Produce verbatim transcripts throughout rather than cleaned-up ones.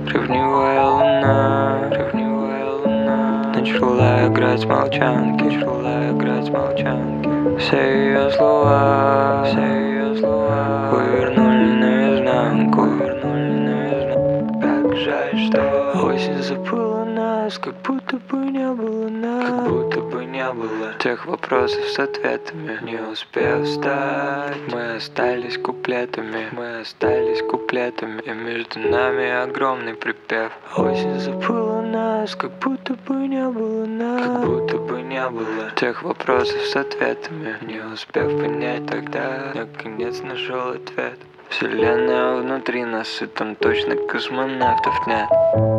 Ревнивая луна, ревнивая луна начала играть в молчанки, начала играть в молчанки. Все ее слова, все ее слова вывернули наизнанку, вывернули наизнанку. Как жаль, что осень забыла нас, как будто бы не было нас, как будто бы не было тех вопросов с ответами. Не успев встать, мы остались куплетами, мы остались куплетами, и между нами огромный припев. Осень забыла нас, как будто бы не было нас, как будто бы не было тех вопросов с ответами. Не успев понять тогда, наконец нашел ответ. Вселенная внутри нас, и там точно космонавтов нет.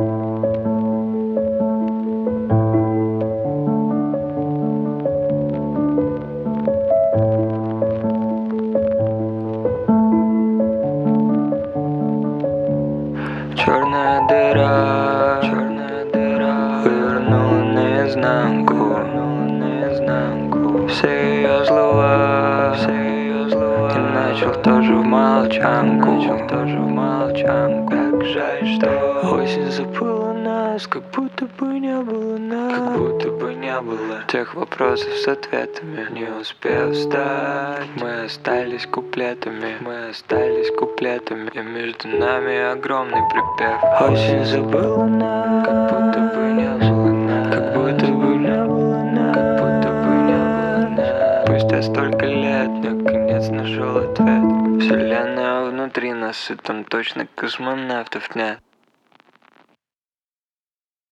Черная дыра, черная дыра вывернула наизнанку, вывернула наизнанку. Все ее слова, все ее слова. И начал тоже в молчанку, начал тоже в молчанку. Как жаль, что осень забыла нас, как будто бы не было нас, как будто бы не было тех вопросов с ответами. Не успев встать, мы остались куплетами, мы остались куплетами, и между нами огромный припев. Осень забыла нас, как будто бы не было нас, как будто бы не было нас, как будто бы не было нас. Спустя столько лет наконец нашел ответ. Вселенная внутри нас, и там точно космонавтов нет.